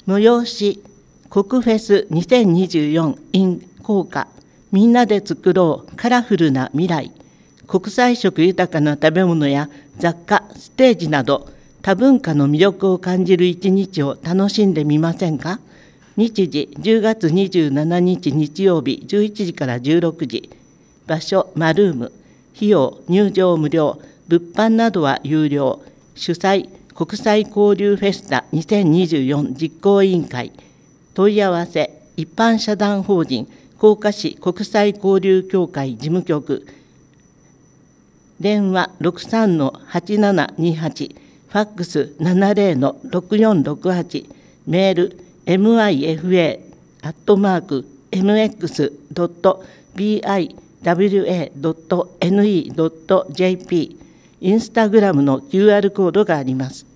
催し国フェス2024 in 効果みんなで作ろうカラフルな未来、国際色豊かな食べ物や雑貨、ステージなど多文化の魅力を感じる一日を楽しんでみませんか。日時10月27日日曜日11時から16時、場所マルーム、費用入場無料、物販などは有料、主催国際交流フェスタ2024実行委員会、問い合わせ一般社団法人甲賀市国際交流協会事務局、電話 63-8728、ファックス 70-6468、メール mifa@mx.biwa.ne.jp、インスタグラムの QR コードがあります。